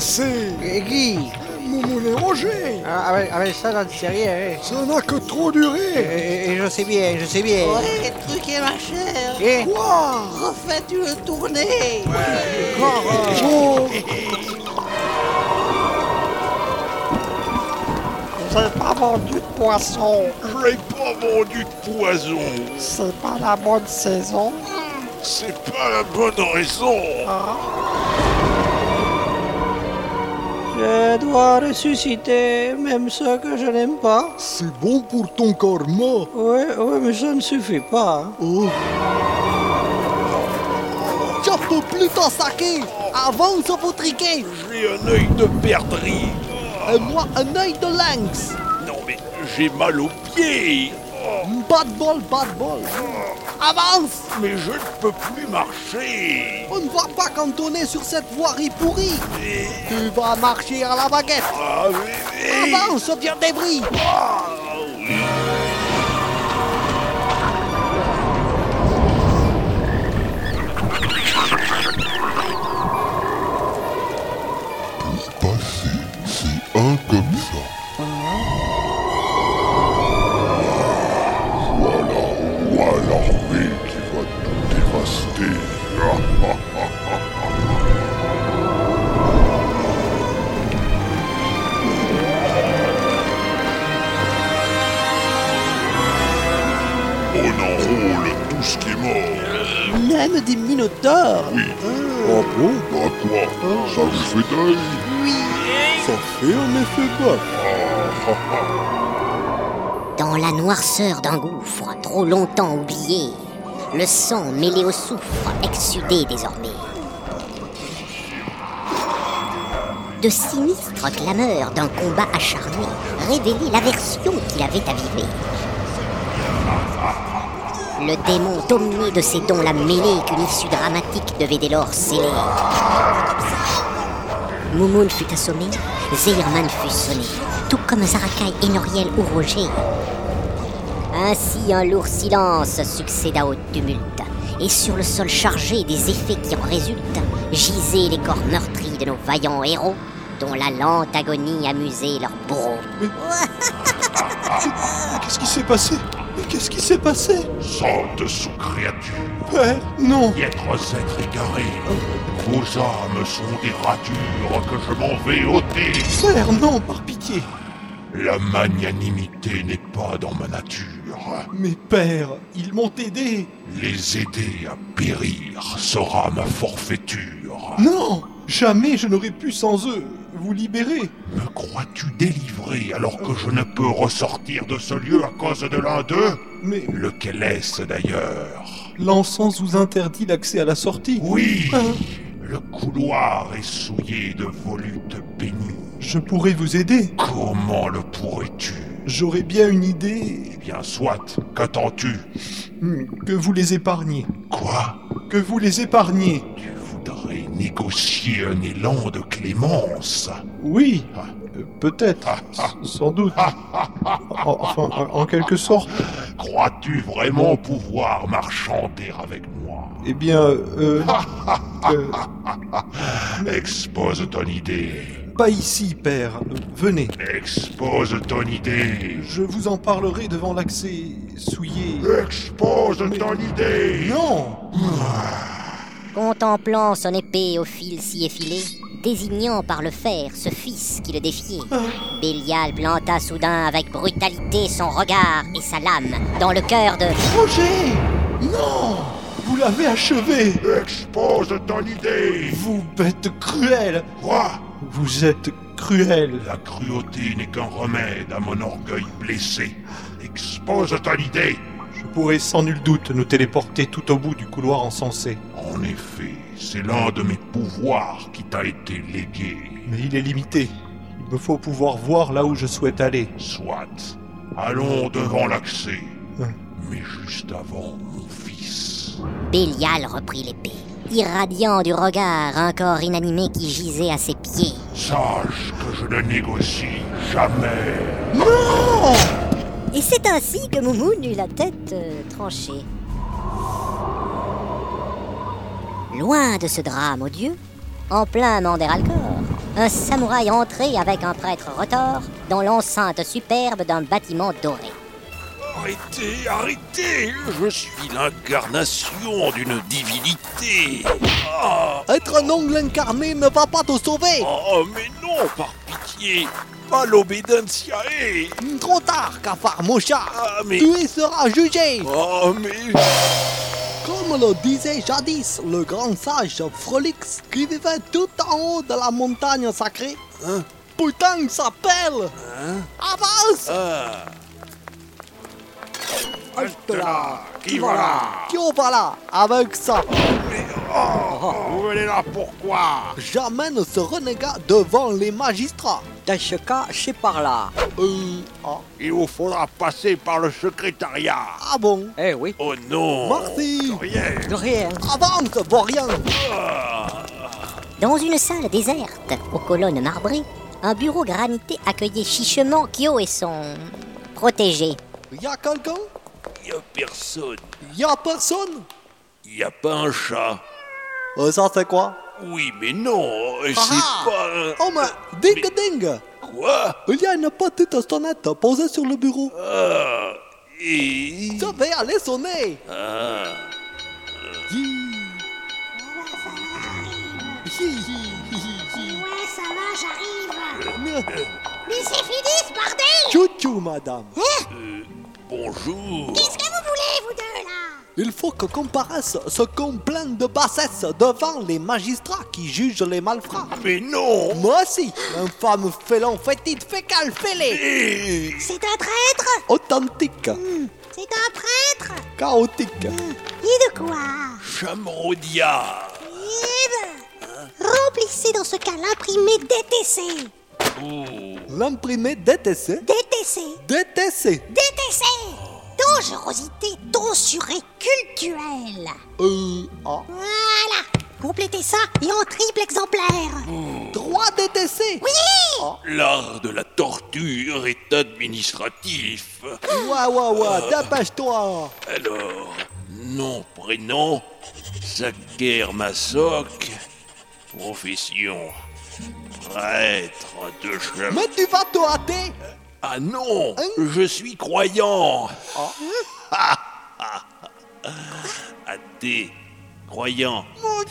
passé. Et qui? Moumoun et Roger. Avec ça, dans le sérieux, Ça n'a que trop duré. et je sais bien. Ouais, truqué ma chère. Et Quoi? Refais-tu le tourner? Oh, J'ai pas vendu de poisson. J'ai pas vendu de poison. C'est pas la bonne saison. C'est pas la bonne raison. je dois ressusciter même ceux que je n'aime pas. c'est bon pour ton karma. Ouais, mais ça ne suffit pas. Oh, Tu peux plus t'en saquer. Avance au triquet. J'ai un œil de perdrix. Et moi, un œil de lynx. Non mais j'ai mal aux pieds. Bad ball. Avance. Mais je ne peux plus marcher. On ne va pas cantonner sur cette voirie pourrie. Tu vas marcher à la baguette. Ah oui. Avance, viens débris. Ah, oui. Passer, c'est un comme ça. Voilà l'armée qui va tout dévaster. On enrôle tout ce qui est mort. Même des minotaures. Oui. Ah bon? Bah quoi? Ça vous fait deuil? ça fait un effet bas. Dans la noirceur d'un gouffre, trop longtemps oublié, le sang mêlé au soufre exsudait désormais. De sinistres clameurs d'un combat acharné révélaient l'aversion qu'il avait avivée. Le démon dominé de ses dons la mêlée qu'une issue dramatique devait dès lors sceller. Moumoun fut assommé, Zehirman fut sonné, tout comme Zarakai, Enoriel ou Roger. Ainsi un lourd silence succéda au tumulte, et sur le sol chargé des effets qui en résultent, gisaient les corps meurtris de nos vaillants héros, dont la lente agonie amusait leurs bourreaux. Qu'est-ce qui s'est passé? Qu'est-ce qui s'est passé? Sorte sous-créature. Père, non. Piètres êtres égarés. Vos âmes sont des ratures que je m'en vais ôter. Père, non, par pitié. La magnanimité n'est pas dans ma nature. Mais père, ils m'ont aidé. Les aider à périr sera ma forfaiture. Non, jamais je n'aurais pu sans eux vous libérer. Me crois-tu délivré alors que je ne peux ressortir de ce lieu à cause de l'un d'eux? Mais Lequel est-ce d'ailleurs? l'encens vous interdit l'accès à la sortie. Oui, Hein? le couloir est souillé de volutes bénies. Je pourrais vous aider. Comment le pourrais-tu? J'aurais bien une idée. Eh bien, soit, qu'attends-tu? Que vous les épargniez. Quoi? Que vous les épargniez. Tu voudrais négocier un élan de clémence? Oui, peut-être. Sans doute. Enfin, en quelque sorte. Crois-tu vraiment pouvoir marchander avec moi? Eh bien, Expose ton idée. pas ici, père. Venez. Expose ton idée. Je vous en parlerai devant l'accès souillé. Expose ton idée. Non! Contemplant son épée au fil si effilé, désignant par le fer ce fils qui le défiait, Bélial planta soudain avec brutalité son regard et sa lame dans le cœur de... Roger! Non! Vous l'avez achevé! Expose ton idée. Vous bête cruelle! Quoi? Vous êtes cruel! La cruauté n'est qu'un remède à mon orgueil blessé. Expose ton idée. Je pourrais sans nul doute nous téléporter tout au bout du couloir encensé. En effet, c'est l'un de mes pouvoirs qui t'a été légué. Mais il est limité. Il me faut pouvoir voir là où je souhaite aller. Soit. Allons devant l'accès. Hein. Mais juste avant, mon fils. Bélial reprit l'épée, irradiant du regard un corps inanimé qui gisait à ses pieds. Sache que je ne négocie jamais. Et c'est ainsi que Moumoun eut la tête tranchée. Loin de ce drame odieux, en plein Manderalcor, un samouraï entrait avec un prêtre retors dans l'enceinte superbe d'un bâtiment doré. Arrêtez, arrêtez! Je suis l'incarnation d'une divinité! Être un ongle incarné ne va pas te sauver. Oh, mais non, par pitié! Pas l'obédientiae! Trop tard, cafard Mosha. Ah, mais... Tu y seras jugé. Oh, mais... Comme le disait jadis le grand sage Frolix, qui vivait tout en haut de la montagne sacrée. Hein? Putain, il s'appelle. Avance. Halte là! Qui va là? Qui va là avec ça? Vous venez là pourquoi? J'amène ce renégat devant les magistrats. Dans ce cas, c'est par là. Il vous faudra passer par le secrétariat. Ah bon? Eh oui. Oh non! Merci. Rien! De rien. Avance, vaurien. Dans une salle déserte, aux colonnes marbrées, un bureau granité accueillait chichement Kyo et son protégé. Y a quelqu'un? Y a personne. Y a personne? Y a pas un chat. Ça c'est quoi? Oui, mais non, c'est Ah. pas un... Oh mais, ding ding. Quoi? Il y a une petite sonnette posée sur le bureau. Et... Je vais aller sonner. Ouais, ça va, j'arrive. Mais c'est fini ce bordel. Chou-chou, madame. Bonjour. Qu'est-ce que vous voulez, vous deux, là? Il faut que comparaisse ce con plein de bassesse devant les magistrats qui jugent les malfrats. Mais non. Moi aussi, infâme félon fétide fécal fêlé. Et... C'est un traître. Authentique, C'est un prêtre. chaotique. Et de quoi? Chamrodia. Eh ben, remplissez dans ce cas l'imprimé DTC. L'imprimé DTC. DTC. DTC. DTC. Dangerosité tonsurée cultuelle. Voilà. Complétez ça et en triple exemplaire. 3 DTC. Oui. L'art de la torture est administratif. Ouais, dépêche-toi. Alors, nom, prénom, Saker Masoc, profession, prêtre de chemin. Mais tu vas te hâter. Ah non, je suis croyant. Athée, croyant.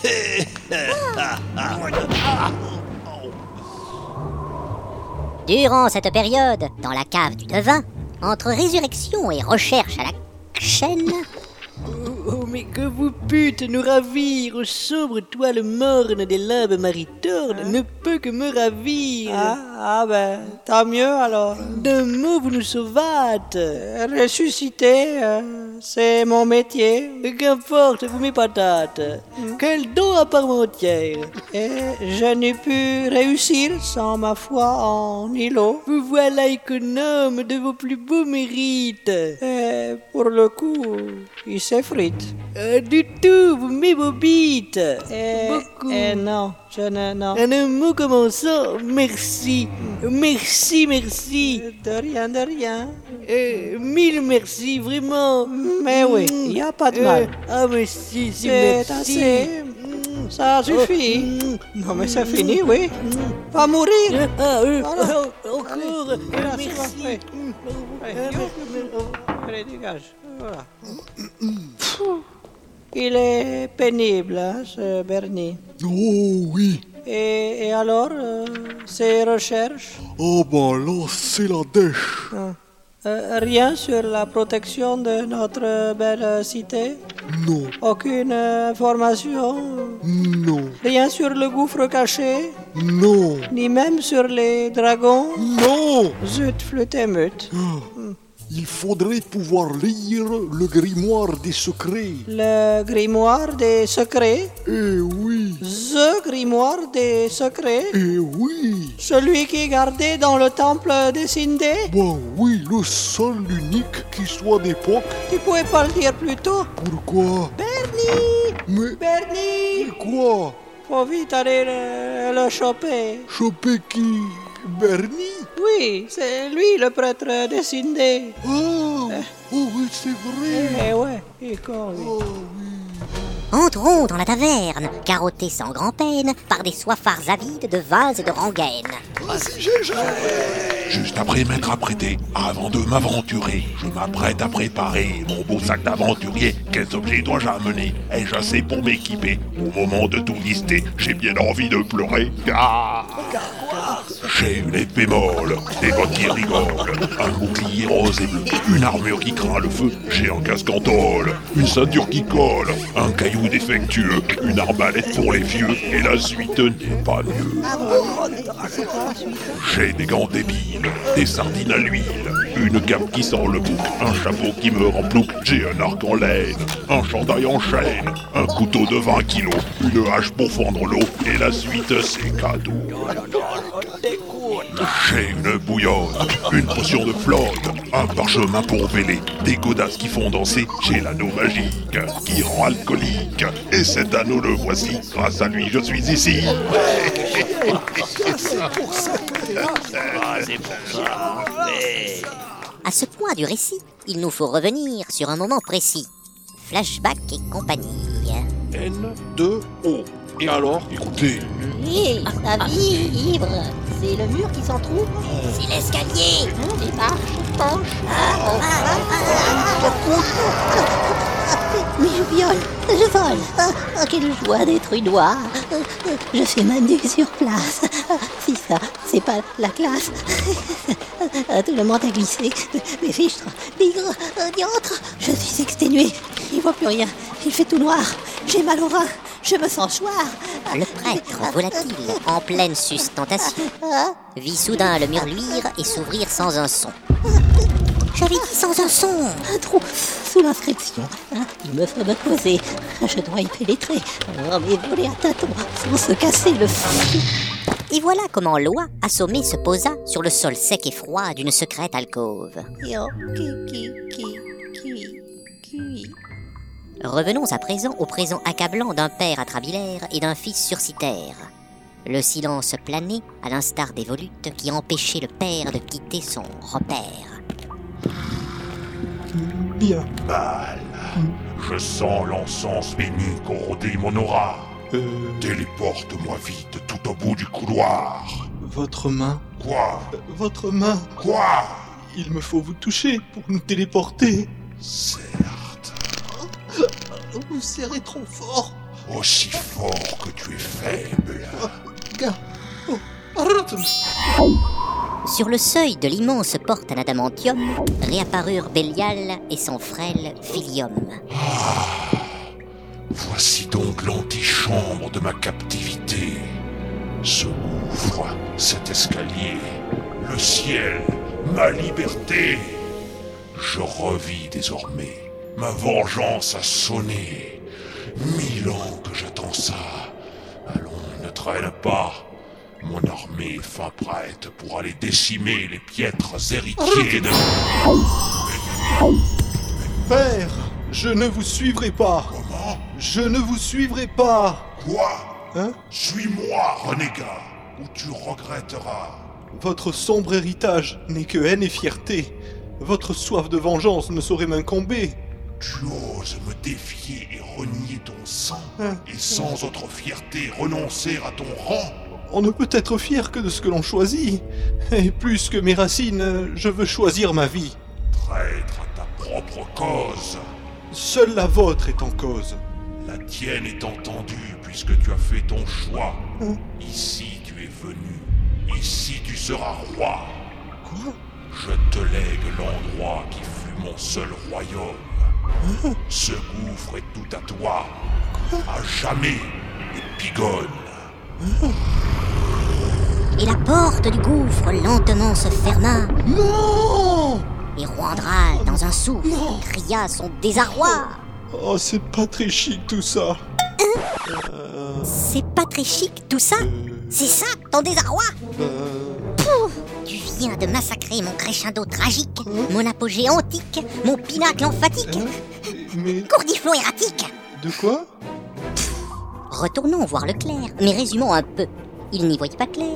Durant cette période, dans la cave du devin, entre résurrection et recherche à la chaîne, Oh, mais que vous pûtes nous ravir aux sombres toiles mornes des limbes maritornes ne peut que me ravir. Ah ben, tant mieux alors. D'un mot, vous nous sauvâtes. Ressusciter, c'est mon métier. Qu'importe, vous mes patates. Quel don à part entière. Et je n'ai pu réussir sans ma foi en Nilo. Vous voilà économe de vos plus beaux mérites. Et pour le coup, il s'effrite. Du tout, vous m'ébobites. Beaucoup. Non, je ne... Non. En un mot commençant, merci. Merci. De rien. Mille merci, vraiment. Mais oui, il n'y a pas de mal. Ah, mais si, C'est merci. assez. Ça suffit. Non, mais c'est fini, oui. Va mourir. Encore. Merci. Allez, dégage. Voilà. Il est pénible, hein, ce Bernie. Oh oui. Et alors, ces recherches? Oh bah là, c'est la dèche. Rien sur la protection de notre belle cité? Non, Aucune information? non, Rien sur le gouffre caché? non, Ni même sur les dragons? non. Zut, flûte et mute. Il faudrait pouvoir lire le grimoire des secrets. Le grimoire des secrets? Eh oui, The grimoire des secrets? eh oui. Celui qui est gardé dans le temple des Sindé? Ben oui, le seul, l'unique qui soit d'époque. Tu pouvais pas le dire plus tôt? Pourquoi? Bernie! Mais Bernie! quoi? Faut vite aller le choper. Choper qui? Bernie? Oui, c'est lui le prêtre des Sindé. Oh, oh oui, c'est vrai. Eh ouais, il est con, lui. Oh oui. Entrons dans la taverne, carottée sans grand-peine par des soifards avides de vins et de rengaines. Juste après m'être apprêté, avant de m'aventurer, je m'apprête à préparer mon beau sac d'aventurier. Quels objets dois-je amener? Ai-je assez pour m'équiper? Au moment de tout lister, j'ai bien envie de pleurer. J'ai une épée molle, des bottes qui rigolent, un bouclier rose et bleu, une armure qui craint le feu, j'ai un casque en tôle, une ceinture qui colle, un caillou défectueux, une arbalète pour les vieux, et la suite n'est pas mieux. J'ai des gants d'ébile, des sardines à l'huile, une cape qui sent le bouc, un chapeau qui me rend plouc, j'ai un arc en laine, un chandail en chaîne, un couteau de 20 kilos, une hache pour fendre l'eau, et la suite c'est cadeau. J'ai une bouillotte, une potion de flotte, un parchemin pour véler, des godasses qui font danser, j'ai l'anneau magique qui rend alcoolique, et cet anneau le voici, grâce à lui je suis ici. À ce point du récit, il nous faut revenir sur un moment précis. Flashback et compagnie. N2O. Et alors? Écoutez. Hé, ça vibre. C'est le mur qui s'entrouvre. C'est l'escalier. Les marches penchent. Mais je vole. Quelle joie d'être une noire. Je fais ma nue sur place. Si ça, c'est pas la classe. Tout le monde a glissé. Mes fichtres, bigres, diantres. Je suis exténué. Il voit plus rien. Il fait tout noir. J'ai mal au rein. Je me sens choir. Le prêtre volatile, en pleine sustentation, vit soudain le mur luire et s'ouvrir sans un son. J'avais dit sans un son. Un trou sous l'inscription. Il me faut me poser. Je dois y pénétrer. Mais voler à tâtons sans se casser le fou. Et voilà comment Loi, assommé, se posa sur le sol sec et froid d'une secrète alcôve. Revenons à présent au présent accablant d'un père atrabilaire et d'un fils sursitaire. Le silence planait, à l'instar des volutes qui empêchaient le père de quitter son repère. Bien. Mal. Je sens l'encens béni corroder mon aura. Téléporte-moi vite tout au bout du couloir. Votre main. Quoi? Votre main. Quoi? Il me faut vous toucher pour nous téléporter. Certes. Vous serrez trop fort. Aussi fort que tu es faible. Gars. Sur le seuil de l'immense porte en adamantium, réapparurent Bélial et son frêle Filium. Voici donc l'antichambre de ma captivité. Ce gouffre, cet escalier, le ciel, ma liberté. Je revis désormais. Ma vengeance a sonné. 1000 ans que j'attends ça. Allons, ne traîne pas. Mon armée est fin prête pour aller décimer les piètres héritiers de... Père, je ne vous suivrai pas. Comment? Je ne vous suivrai pas. Quoi? Hein? Suis-moi, renégat, ou tu regretteras. Votre sombre héritage n'est que haine et fierté. Votre soif de vengeance ne saurait m'incomber. Tu oses me défier et renier ton sang, et sans autre fierté renoncer à ton rang? On ne peut être fier que de ce que l'on choisit. Et plus que mes racines, je veux choisir ma vie. Traître à ta propre cause. Seule la vôtre est en cause. La tienne est entendue puisque tu as fait ton choix. Ici tu es venu. Ici tu seras roi. Quoi? Je te lègue l'endroit qui fut mon seul royaume. Ce gouffre est tout à toi. À jamais, Épigone. Et la porte du gouffre lentement se ferma. Non! Et Roandral, dans un souffle, cria son désarroi. Oh, c'est pas très chic tout ça. C'est pas très chic tout ça? C'est ça, ton désarroi? Pouf, tu viens de massacrer mon crescendo tragique, mon apogée antique, mon pinacle emphatique. Mais... Courdiflot erratique. De quoi? Retournons voir le clair, mais résumons un peu. Il n'y voyait pas clair,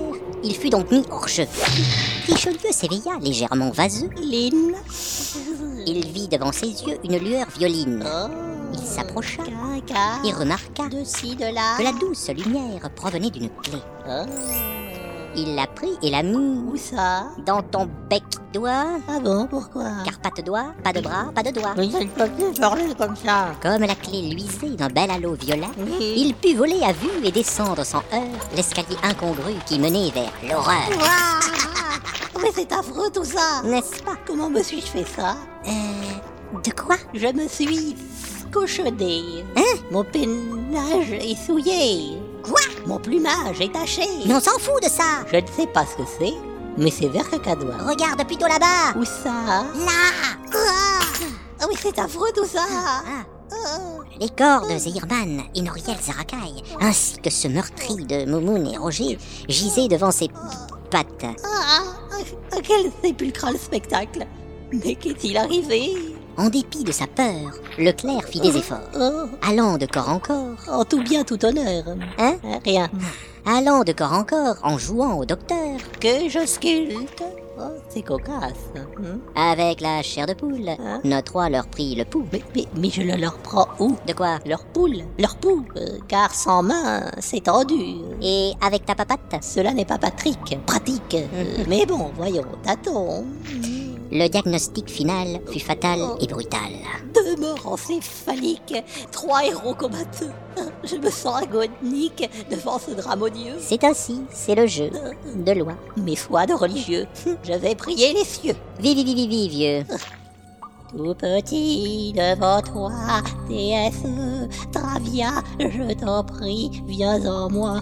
Il fut donc mis hors jeu. Richelieu s'éveilla légèrement vaseux. Lynn. Il vit devant ses yeux une lueur violine. Oh. Il s'approcha Et et remarqua de ci, de là. que la douce lumière provenait d'une clé. Oh. Il la prit et la mit Où ça? dans ton bec doigt. Ah bon, pourquoi? Car pas de doigt, pas de bras, pas de doigt. Mais il peut plus parler comme ça. Comme la clé luisait d'un bel halo violet, Oui. il put voler à vue et descendre sans heurts l'escalier incongru qui menait vers l'horreur. Ouah. Mais c'est affreux tout ça. N'est-ce pas? Comment me suis-je fait ça? De quoi? Je me suis cochonné. Hein? Mon peinage est souillé. Quoi? Mon plumage est taché. Mais on s'en fout de ça. Je ne sais pas ce que c'est, mais c'est vert cacadois. Regarde plutôt là-bas. Où ça? Là. Ah oui, c'est affreux tout ça. Les corps de Zehirman et Noriel Zarakai, ainsi que ce meurtri de Moumoun et Roger, gisaient devant ses pattes. Quel sépulcral spectacle. Mais qu'est-il arrivé? En dépit de sa peur, Leclerc fit des efforts. Allant de corps en corps. En tout bien, tout honneur. Hein? Rien. Allant de corps en corps en jouant au docteur. Que je sculpte. Oh, c'est cocasse. Avec la chair de poule, notre roi leur prit le pouls. Mais je le leur prends où? De quoi? Leur poule. Leur pouls. Car sans main, c'est tendu. Et avec ta papate? Cela n'est pas pratique. Mais bon, voyons, tâtons. Le diagnostic final fut fatal et brutal. 2 morts encéphaliques, 3 héros combattants. Je me sens agonique devant ce drame odieux. C'est ainsi, c'est le jeu de loi. Mes foi de religieux, je vais prier les cieux. Vive, vieux. Tout petit devant toi, déesse Travia, je t'en prie, viens à moi.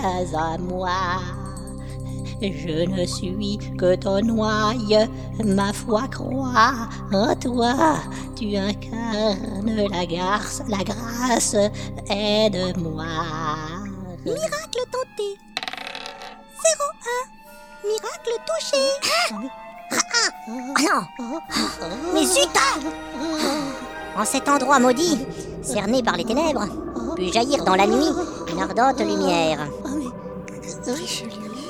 Je ne suis que ton ouaille, ma foi croit en toi. Tu incarnes la grâce, aide-moi. Miracle tenté. 0-1. Miracle touché. Non. Mais zut! En cet endroit maudit, cerné par les ténèbres, put jaillir dans la nuit une ardente lumière. Richelieu.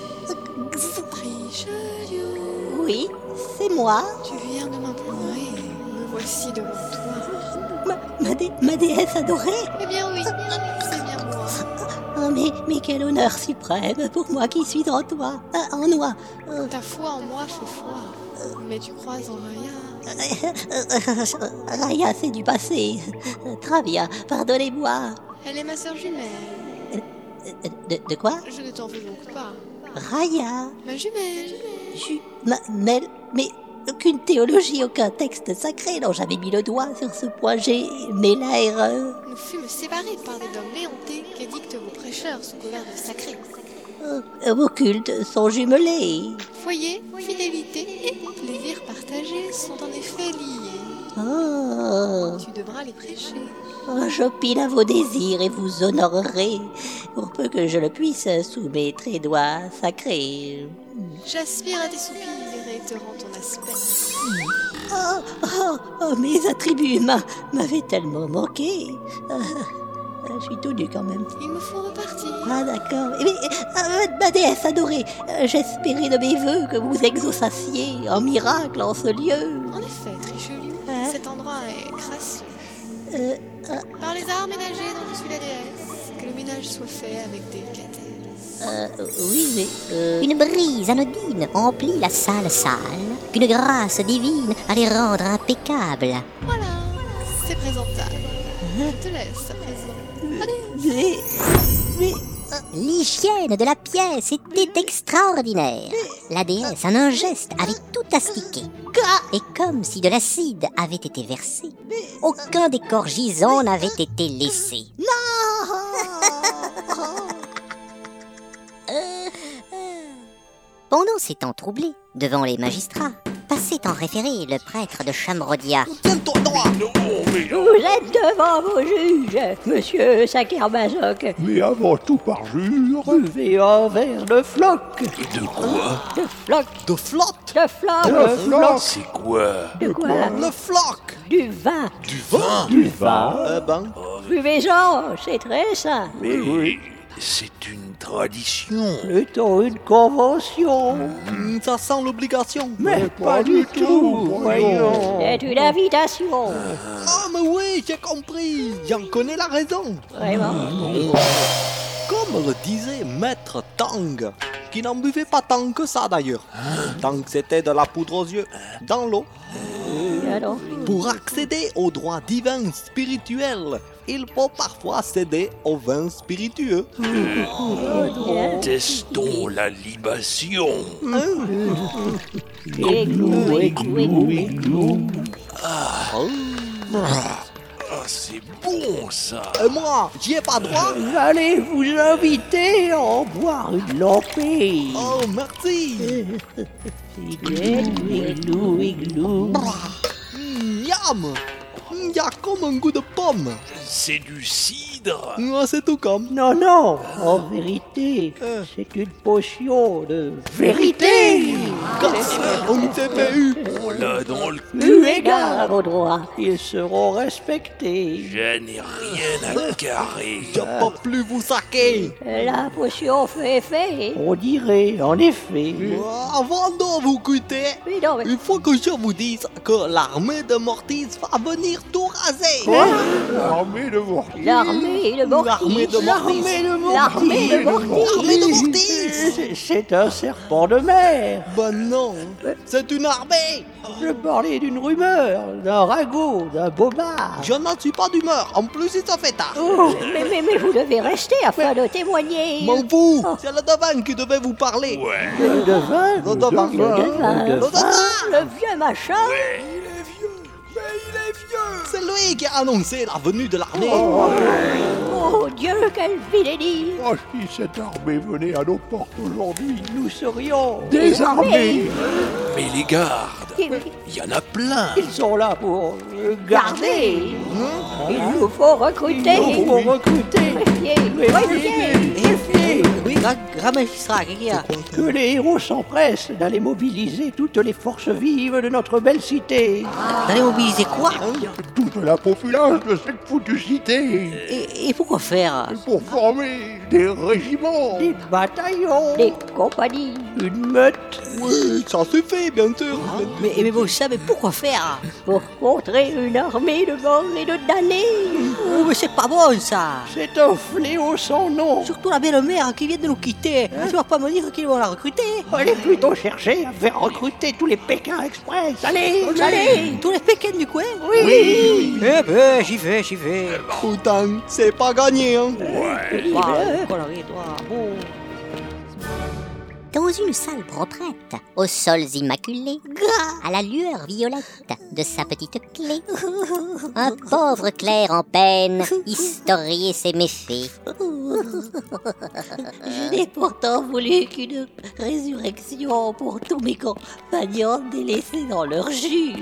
Oui, c'est moi. Tu viens de m'implorer. Me voici devant toi. Ma déesse adorée. Eh bien oui, c'est bien moi. Oh, mais quel honneur suprême pour moi qui suis en toi, en moi. Ta foi en moi fait foi. Mais tu crois en Raya. Raya, c'est du passé. Travia, pardonnez-moi. Elle est ma sœur jumelle. De quoi? Je ne t'en veux donc pas. Raya. Ma jumelle. Mais aucune théologie, aucun texte sacré n'ont jamais mis le doigt sur ce point. J'ai mes lèvres. Nous fûmes séparés par des dogmes léontés qu'édictent vos prêcheurs sous couvert de sacré. Vos cultes sont jumelés. Foyer, fidélité et plaisir partagé sont en effet liés. Oh. Tu devras les prêcher. J'opine à vos désirs et vous honorerai, pour peu que je le puisse, sous mes très doigts sacrés. J'aspire à tes soupirs et te rends ton aspect. Mes attributs humains m'avaient tellement manqué. Je suis tout nu quand même. Il me faut repartir. Ah d'accord. Mais ma déesse adorée, j'espérais de mes voeux que vous exaucassiez en miracle en ce lieu. En effet, Richelieu, cet endroit est crasseux. Par les arts ménagers dont je suis la déesse, que le ménage soit fait avec délicatesse. Oui, mais... Une brise anodine emplit la sale, qu'une grâce divine allait rendre impeccable. Voilà, c'est présentable. Je te laisse à présent. Allez. Mais... L'hygiène de la pièce était extraordinaire. La déesse, en un geste, avait tout astiqué. Et comme si de l'acide avait été versé, aucun des corps gisants n'avait été laissé. Non. Pendant ces temps troublés, devant les magistrats, passait en référé le prêtre de Chamrodia. Tiens-toi droit. Vous êtes devant vos juges, monsieur Sakermazoc. Mais avant tout parjure. Buvez un verre de floc. De quoi? De floc. De flotte. De floc. C'est quoi? De quoi? Le floc. Du vin. Du vin? Du vin. Ben. Buvez-en, c'est très sain. Oui. c'est une tradition. Plutôt une convention. Ça sent l'obligation. Mais pas du tout, voyons. C'est une invitation. Ah, mais oui, j'ai compris. J'en connais la raison. Vraiment. Comme le disait Maître Tang, qui n'en buvait pas tant que ça d'ailleurs. Tant que c'était de la poudre aux yeux, dans l'eau. Alors, Pour accéder aux droits divins spirituels, il faut parfois céder au vin spiritueux. Testons la libation. églou, églou, églou. Ah, c'est bon ça. Et moi, j'y ai pas droit. J'allais vous inviter à en boire une lampée. Oh, merci. Églou, églou, églou. Miam. Il y a comme un goût de pomme. C'est du cidre. C'est tout comme. Non, non, en vérité, c'est une potion de vérité. On ne s'est pas eu. On l'a dans le Eu égard, Égard au droit. ils seront respectés. Je n'ai rien à carrer. Je peux plus vous saquer. La potion fait effet. On dirait, en effet. Avant de vous quitter, Mais non, mais il faut que je vous dise que l'armée de Mortis va venir tout raser. L'armée de Mortis. l'armée de Mortis. L'armée de L'armée de Mortis. L'armée de Mortis. C'est un serpent de mer. Ben non, c'est une armée. Je parlais d'une rumeur, d'un ragot, d'un bobard. Je n'en suis pas d'humeur. En plus, il se fait tard. Mais vous devez rester afin de témoigner. M'en fous. C'est le devin qui devait vous parler. Ouais. Le devin, Le devin. Le Le devin. Le vieux machin. C'est lui qui a annoncé la venue de l'armée. Oh Dieu, quelle vilainie. Oh, si cette armée venait à nos portes aujourd'hui, nous serions désarmés. Mais les gardes, il y en a plein. Ils sont là pour garder. Il nous faut recruter. Il faut recruter. Oui, grand magistrat, qu'est-ce qu'il y a? Que les héros s'empressent d'aller mobiliser toutes les forces vives de notre belle cité. D'aller mobiliser quoi? Toute la populace de cette foutue cité. Et pourquoi faire? Pour former des régiments. Des bataillons. Des compagnies. Une meute. Oui, ça suffit, bien sûr. Mais vous savez pourquoi faire? Pour contrer une armée de morts et de damnés. Oh, mais c'est pas bon ça. C'est un fléau sans nom. Surtout la belle-mère qui vient de nous quitter. Tu vas pas me dire qu'ils vont la recruter? Allez plutôt chercher à faire recruter tous les Pékins Express. Allez, Allez, tous les Pékins du coin? Oui. Eh ben, j'y vais. Putain, c'est pas gagné, hein. Dans une salle proprette, aux sols immaculés, à la lueur violette de sa petite clé, un pauvre clerc en peine historiait ses méfaits. Je n'ai pourtant voulu qu'une résurrection pour tous mes compagnons délaissés dans leur jus.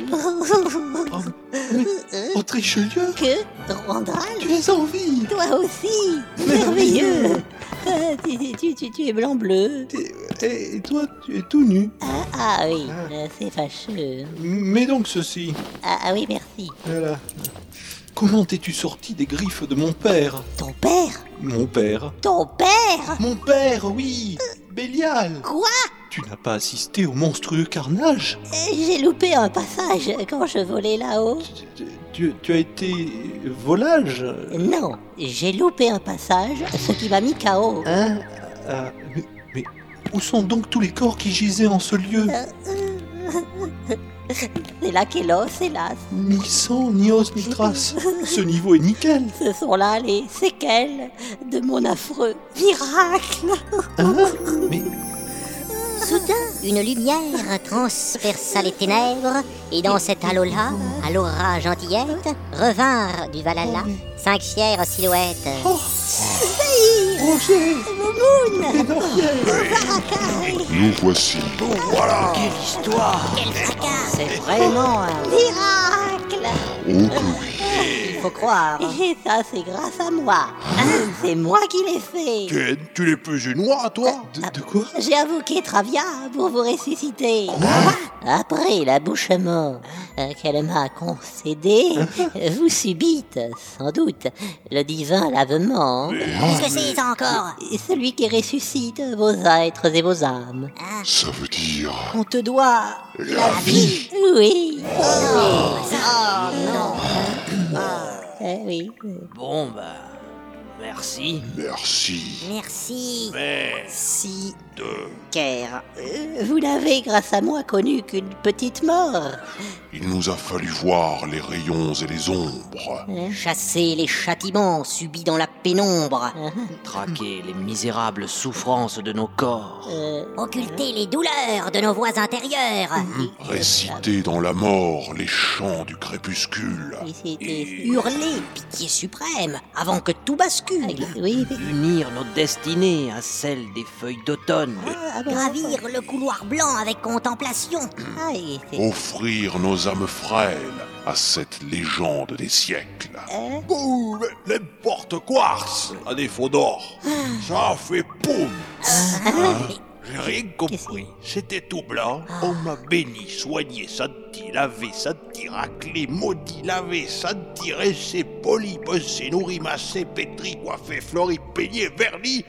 Oh, Richelieu, Que? Randall? tu es en vie. Toi aussi. Merveilleux. Tu es blanc-bleu. Et toi, tu es tout nu. Ah oui, c'est fâcheux. Mets donc ceci. Ah oui, merci. Voilà. Comment es-tu sorti des griffes de mon père? Ton père? Mon père? Ton père? Mon père, oui. Bélial. Quoi? Tu n'as pas assisté au monstrueux carnage? J'ai loupé un passage quand je volais là-haut. Tu as été volage? Non, j'ai loupé un passage, ce qui m'a mis KO. Hein? Mais où sont donc tous les corps qui gisaient en ce lieu? C'est là qu'est l'os, hélas. Ni sang, ni os, ni trace. Ce niveau est nickel. Ce sont là les séquelles de mon affreux miracle. Hein? Mais Soudain, une lumière transperça les ténèbres, et dans cet halo-là, à l'aura gentillette, revinrent du Valhalla 5 fières silhouettes. Roger! Moumoun! Nous voici. Voilà. Quelle histoire. Quel fracas! C'est vraiment un miracle. Oh que oui. faut croire. Et ça, c'est grâce à moi. C'est moi qui l'ai fait. Ken, tu n'es plus une oie, toi? De quoi? J'ai invoqué Travia pour vous ressusciter. Après l'accouchement qu'elle m'a concédé, vous subite, sans doute, le divin lavement. Qu'est-ce que c'est ça encore? Celui qui ressuscite vos êtres et vos âmes. Ça veut dire... On te doit La vie. Oui. Non. Oui. Bon, bah... Merci. Merci. Merci. Si. De... Ker, vous n'avez, grâce à moi, connu qu'une petite mort. Il nous a fallu voir les rayons et les ombres. Chasser les châtiments subis dans la pénombre. Traquer les misérables souffrances de nos corps. Occulter les douleurs de nos voix intérieures. Réciter dans la mort les chants du crépuscule. Hurler pitié suprême avant que tout bascule. Oui, Unir nos destinées à celles des feuilles d'automne. Gravir le couloir blanc avec contemplation. Offrir nos âmes frêles à cette légende des siècles. Ouh, mais n'importe quoi, à défaut d'or. Ça fait poum. J'ai rien compris. C'était tout blanc. On m'a béni, soigné, senti, lavé, senti, raclé, maudit, lavé, senti, rincé, poli, bossé, nourri, massé, pétri, coiffé, fleuri, peigné, verni.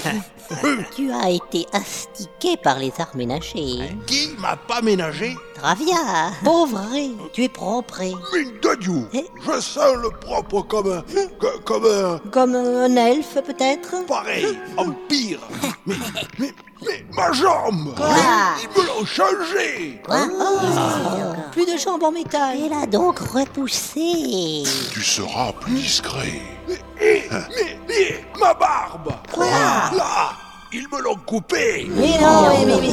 Tu as été astiqué par les arts ménagers. Qui m'a pas ménagé? Travia, pauvre, tu es propre. Mine de Dieu, je sens le propre comme Comme un elfe, peut-être? pareil, empire. Mais ma jambe! Quoi? Ils me l'ont changé! Plus de jambes en métal. Elle a donc repoussé. Tu seras plus discret. Mais ma barbe! Quoi? Là! Ils me l'ont coupé! Mais non, mais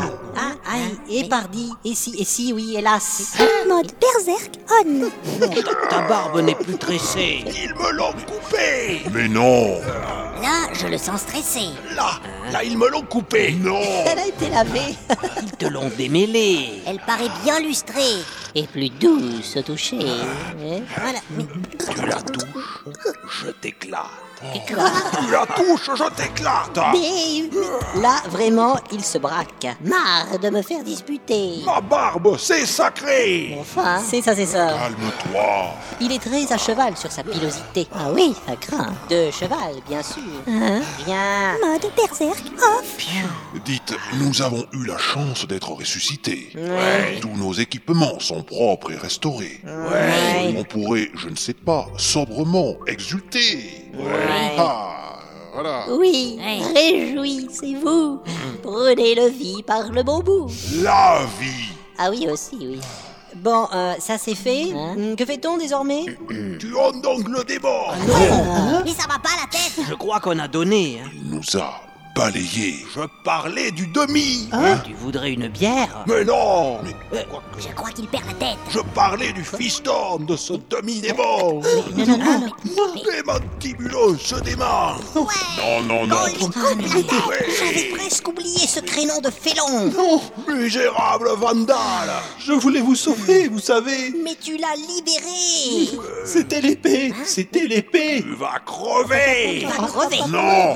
et pardi, et si, oui, hélas. Mode berserk on. Ta barbe n'est plus tressée. Ils me l'ont coupé! Mais non! Là, je le sens stressé. Là, ils me l'ont coupé! Non! Elle a été lavée. Ils te l'ont démêlée. Elle paraît bien lustrée. Et plus douce au toucher. Voilà. Mais Tu la touches, je t'éclate. Tu la touches, je t'éclate! Mais là, vraiment, il se braque. Marre de me faire disputer. Ma barbe, c'est sacré! Enfin, c'est ça. Calme-toi! Il est très à cheval sur sa pilosité. Ah oui, ça craint. De cheval, bien sûr. Bien. Mode berserk off. Dites, nous avons eu la chance d'être ressuscités. Ouais. Tous nos équipements sont propres et restaurés. Ouais. On pourrait, je ne sais pas, sobrement exulter. Ah, voilà. Oui, Ouais. réjouissez-vous. Prenez le vie par le bon bout. La vie! Ah oui, aussi, oui. Bon, ça c'est fait. Que fait-on désormais? Tu as donc le démon! mais ça va pas la tête. Je crois qu'on a donné. Il nous a balayés. Je parlais du demi! Tu voudrais une bière? Mais non! Je crois qu'il perd la tête. Je parlais du fiston de ce demi-démon! Non. Les mandibuleux se dément! Non. J'avais presque oublié ce créneau de félon. Misérable vandale! Je voulais vous sauver, vous savez. Mais tu l'as libéré. C'était l'épée. Tu vas crever! Tu vas crever. Non!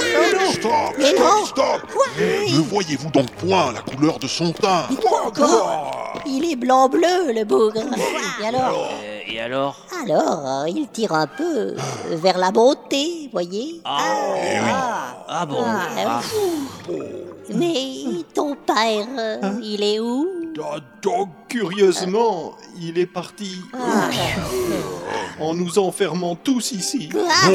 Stop! Stop! Ne voyez-vous donc point la couleur de son teint? Il est blanc-bleu, le bougre. Et alors? Alors, il tire un peu vers la beauté, voyez. Ah bon? Mais ton père, il est où? Donc, curieusement, il est parti. En nous enfermant tous ici.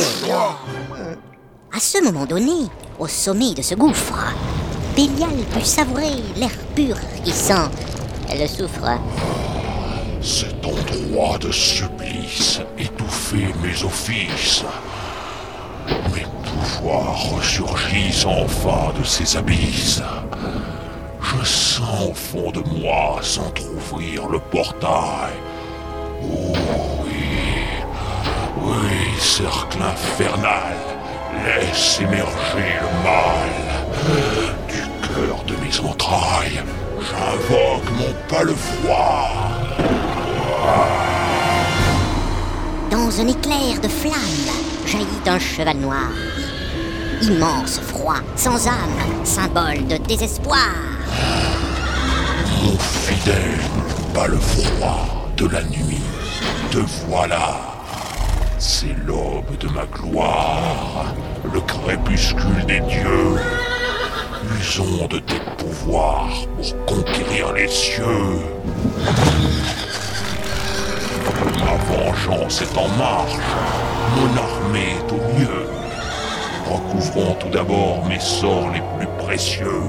À ce moment donné, au sommet de ce gouffre, Bélial put savourer l'air pur qui sent le soufre. Cet endroit de supplice étouffait mes offices. Mes pouvoirs ressurgissent enfin de ces abysses. Je sens au fond de moi s'entr'ouvrir le portail. Oh oui, cercle infernal, laisse émerger le mal. Du cœur de mes entrailles, j'invoque mon palefroid. Dans dans un éclair de flamme, jaillit un cheval noir. Immense, froid, sans âme, symbole de désespoir. Mon fidèle, pas le froid de la nuit, te voilà. C'est l'aube de ma gloire, le crépuscule des dieux. Usons de tes pouvoirs pour conquérir les cieux. Ma vengeance est en marche, mon armée est au mieux. Recouvrons tout d'abord mes sorts les plus précieux.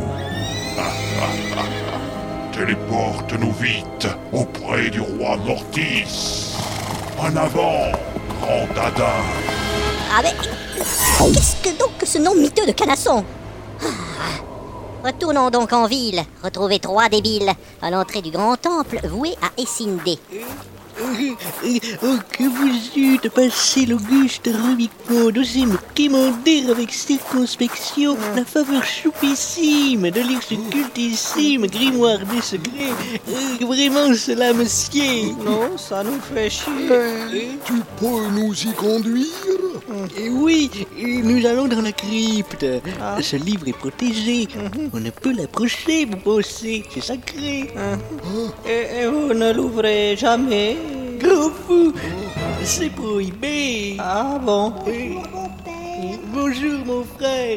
Téléporte-nous vite auprès du roi Mortis. En avant, grand Adin. Ah mais... Qu'est-ce que donc que ce nom miteux de canasson? Retournons donc en ville, retrouver 3 débiles à l'entrée du grand temple voué à Essindé. Oh, que vous eûtes passé l'auguste Rubicon d'oser me quémander avec circonspection la faveur choupissime de lire ce cultissime grimoire des secrets. Vraiment, cela me sied. Non, ça nous fait chier. Tu peux nous y conduire? Oui, nous allons dans la crypte. Ce livre est protégé. On ne peut l'approcher, vous pensez. C'est sacré. Et vous ne l'ouvrez jamais? Grand fou, c'est prohibé. Ah bon? Bonjour mon frère.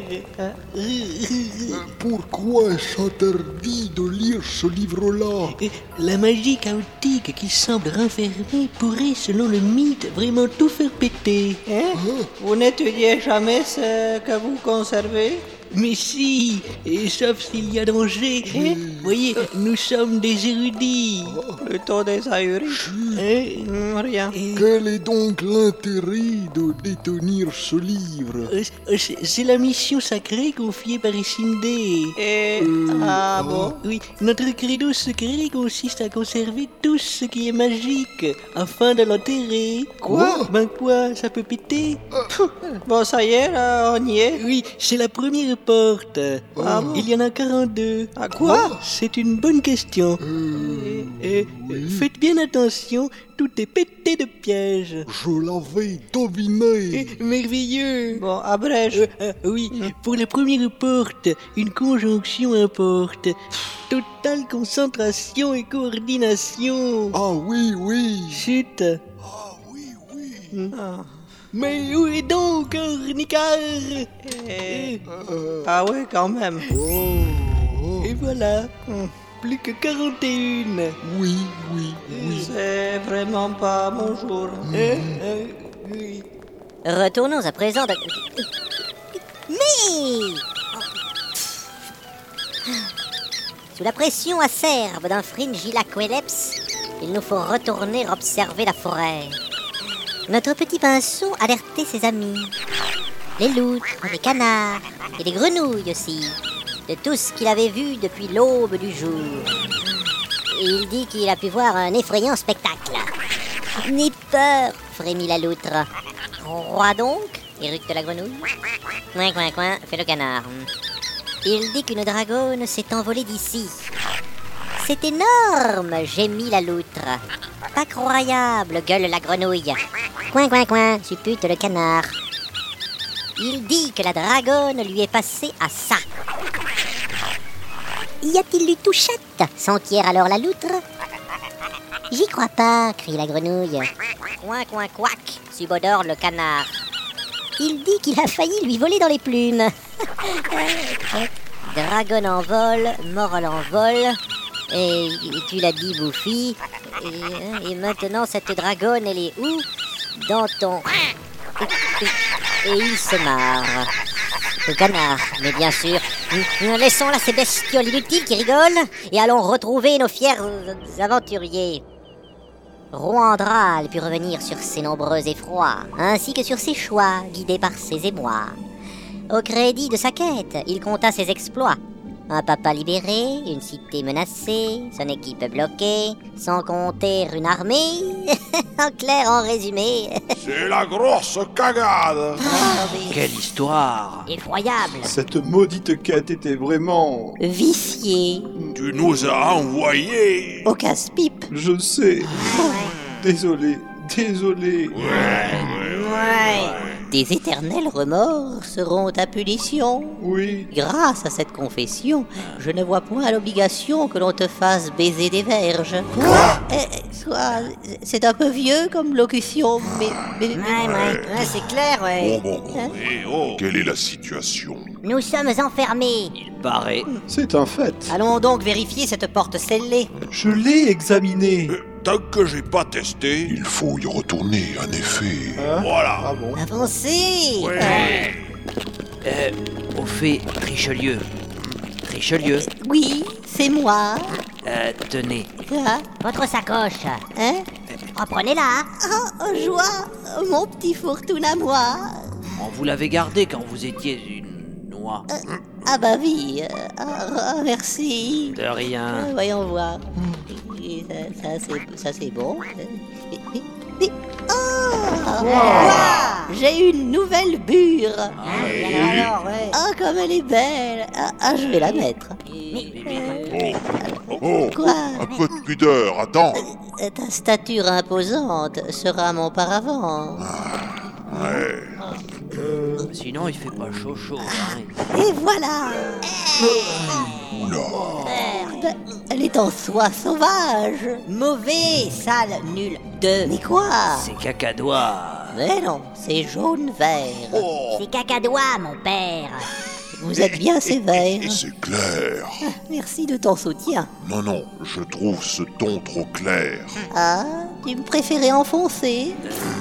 Pourquoi est-ce interdit de lire ce livre-là? La magie chaotique qui semble renfermée pourrait, selon le mythe, vraiment tout faire péter. Vous n'étudiez jamais ce que vous conservez? Mais si, et sauf s'il y a danger. Voyez, nous sommes des érudits. Plutôt des ahuris. Rien. Quel est donc l'intérêt de détenir ce livre? C'est la mission sacrée confiée par Essindé. Ah bon? Oui, notre credo secret consiste à conserver tout ce qui est magique, afin de l'enterrer. Quoi? Ben quoi, ça peut péter? Bon, ça y est, là, on y est. Oui, c'est la première porte. Il y en a 42. À quoi? C'est une bonne question. Faites bien attention, tout est pété de pièges. Je l'avais deviné. Merveilleux. Bon, abrège. Oui, pour la première porte, une conjonction importe. Totale concentration et coordination. Ah oui. Chut. Ah oui. Mais où est donc Ornicar? Ah ouais, quand même. Et voilà. Plus que 41. Oui. C'est vraiment pas mon jour. Oui. Retournons à présent de... Mais... Sous la pression acerbe d'un fringilla Queleps, il nous faut retourner observer la forêt. Notre petit pinceau alertait ses amis. Les loutres, les canards et les grenouilles aussi. De tout ce qu'il avait vu depuis l'aube du jour. Et il dit qu'il a pu voir un effrayant spectacle. « N'aie peur !» frémit la loutre. « Roi donc ?» éructe la grenouille. « Coin, fait le canard. » Il dit qu'une dragonne s'est envolée d'ici. « C'est énorme !» gémit la loutre. « Pas croyable !» gueule la grenouille. « Coin, suppute le canard. Il dit que la dragonne lui est passée à ça. Y a-t-il eu touchette s'enquiert alors la loutre. J'y crois pas, crie la grenouille. Coin, couac, subodore le canard. Il dit qu'il a failli lui voler dans les plumes. Dragonne en vol, morale en vol. Et tu l'as dit, Bouffi. Et maintenant, cette dragonne, elle est où? Dans ton... Et il se marre. Le canard, mais bien sûr. Laissons là ces bestioles inutiles qui rigolent et allons retrouver nos fiers aventuriers. Roandral put revenir sur ses nombreux effrois, ainsi que sur ses choix, guidés par ses émois. Au crédit de sa quête, il compta ses exploits. Un papa libéré, une cité menacée, son équipe bloquée, sans compter une armée. En clair, en résumé. C'est la grosse cagade. Quelle histoire Effroyable. Cette maudite quête était vraiment... Vicié. Tu nous as envoyés. Au casse-pipe. Je sais. Désolé. désolé. Des éternels remords seront ta punition. Oui. Grâce à cette confession, je ne vois point l'obligation que l'on te fasse baiser des verges. Quoi c'est un peu vieux comme locution, mais... Ouais, c'est clair, ouais. Bon. Eh oh. Quelle est la situation? Nous sommes enfermés. Il paraît. C'est un fait. Allons donc vérifier cette porte scellée. Je l'ai examiné. Tant que j'ai pas testé... Il faut y retourner, en effet. Voilà. Ah bon? Avancez. Ouais. Au fait, Richelieu. Richelieu, Oui, c'est moi. tenez. Quoi Votre sacoche. Hein Reprenez-la. Oh, joie, mon petit fourtoun à moi. On vous l'avait gardé quand vous étiez une noix. Ah bah oui, merci. De rien. Voyons voir. Ça c'est bon. J'ai une nouvelle bure. Comme elle est belle. Je vais la mettre. Quoi Un peu de pudeur, attends. Ta stature imposante sera mon paravent. Sinon, il fait pas chaud. Hein. Et voilà. Oula. Elle est en soie sauvage. Mauvais, sale, nul. De. Mais quoi? C'est cacadois. Mais non, c'est jaune-vert. C'est cacadois, mon père. Vous êtes bien sévère. C'est clair. Merci de ton soutien. Non, je trouve ce ton trop clair. Ah, tu me préférais enfoncer?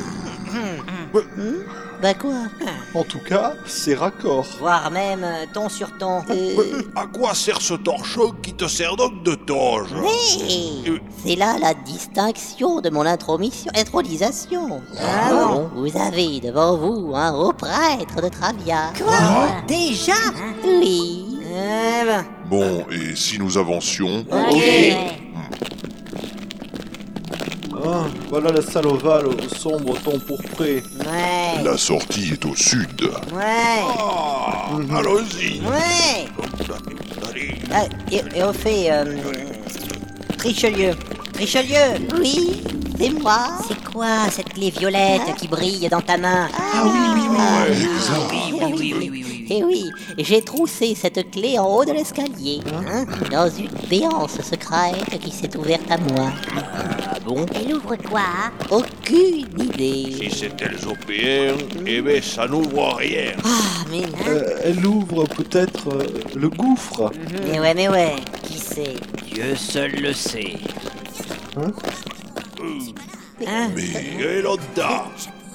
Bah quoi? En tout cas, c'est raccord. Voire même ton sur ton. À quoi sert ce torchon qui te sert donc de toge? Mais c'est là la distinction de mon intronisation. Vous avez devant vous un haut prêtre de Travia. Quoi? Déjà? Oui. Bon, et si nous avancions? Ah, voilà la salle ovale au sombre ton pourpré. Ouais. La sortie est au sud. Ouais. Allons-y. Ouais. Allez. Et au fait, Richelieu. Oui, c'est moi. C'est quoi cette clé violette qui brille dans ta main? Oui. Et oui, j'ai troussé cette clé en haut de l'escalier, dans une béance secrète qui s'est ouverte à moi. Ah bon? Elle ouvre quoi? Aucune idée. Si c'était les OPR, eh ben ça n'ouvre rien. Ah, mais Elle ouvre peut-être le gouffre. mais ouais, qui sait? Dieu seul le sait. Et là-dedans.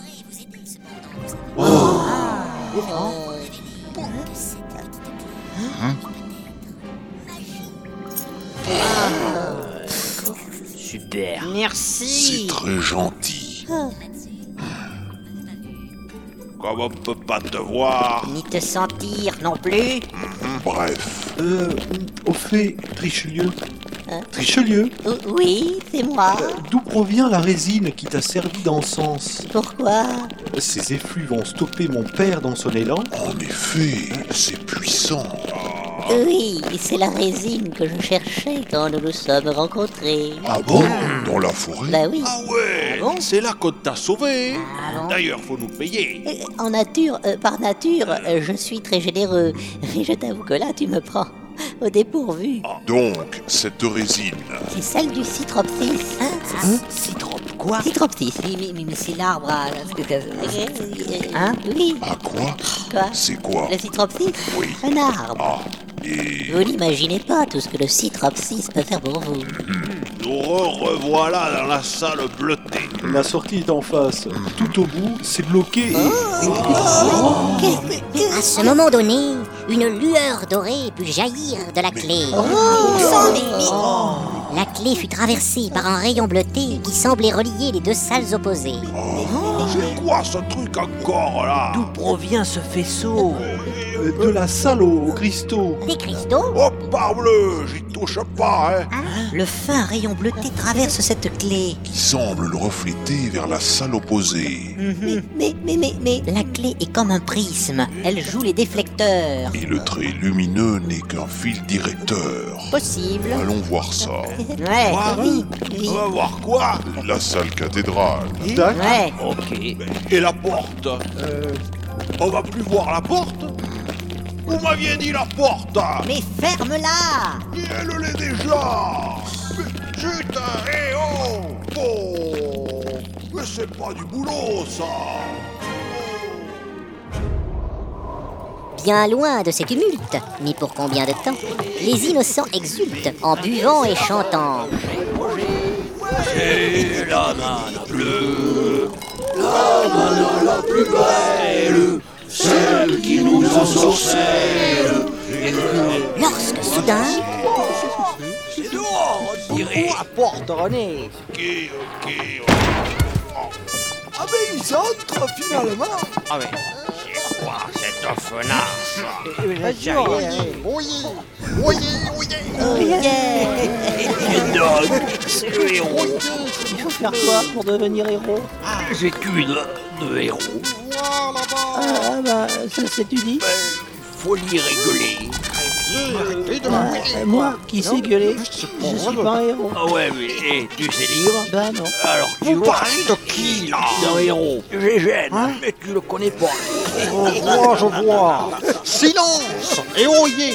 Super. Merci. C'est très gentil. Comme on peut pas te voir. Ni te sentir non plus. Bref, Au fait, Richelieu. Richelieu, Oui, c'est moi. d'où provient la résine qui t'a servi d'encens? Pourquoi? Ces effluves vont stopper mon père dans son élan. en effet, c'est puissant. Oui, c'est la résine que je cherchais quand nous nous sommes rencontrés. Ah bon? Dans la forêt? Bah oui. Ah ouais, c'est là qu'on t'a sauvé. D'ailleurs, faut nous payer. En nature, par nature, je suis très généreux. Mais je t'avoue que là, tu me prends au dépourvu. Donc, cette résine, C'est celle du Citropsis. Citrope quoi? Citropsis. Mais c'est l'arbre à... Hein? Oui. à quoi? Quoi? C'est quoi? Le Citropsis? Oui. Un arbre. Et Vous n'imaginez pas tout ce que le Citropsis peut faire pour vous. Nous revoilà dans la salle bleutée. La sortie est en face. Tout au bout, c'est bloqué. À ce moment donné, une lueur dorée put jaillir de la clé. La clé fut traversée par un rayon bleuté qui semblait relier les deux salles opposées. C'est quoi ce truc encore là? D'où provient ce faisceau? De la salle aux cristaux. Des cristaux? Oh, parbleu, j'y touche pas, hein. Le fin rayon bleuté traverse cette clé. Qui semble le refléter vers la salle opposée. Mais... La clé est comme un prisme. Elle joue les déflecteurs. Et le trait lumineux n'est qu'un fil directeur. Possible. Allons voir ça. Ouais. On va voir quoi? La salle cathédrale. D'accord. Ouais. Ok. Et la porte? On va plus voir la porte? Vous m'aviez dit la porte! Mais ferme-la! Et elle l'est déjà! Mais chut! Eh oh! Oh! Mais c'est pas du boulot, ça! Bien loin de ces tumultes, mais pour combien de temps, les innocents exultent en buvant et chantant. C'est la nana bleue, la nana la plus belle, celle qui nous ensorcelle. Lorsque soudain, C'est dehors, on dirait. La porte, René! Ok. Ah mais ils entrent finalement. Ah mais, c'est quoi cette fenasse? Et donc, c'est le héros. Il faut faire quoi pour devenir héros? Des études de héros. Ah bah, ça s'étudie. Folie régulée. Moi, qui sais gueuler, je suis pas un héros. Ah ouais, mais tu sais lire? Bah non. Alors tu Vous vois, parlez de qui, là? d'un héros. Gégène, mais tu le connais pas. Je vois. Silence et oyez.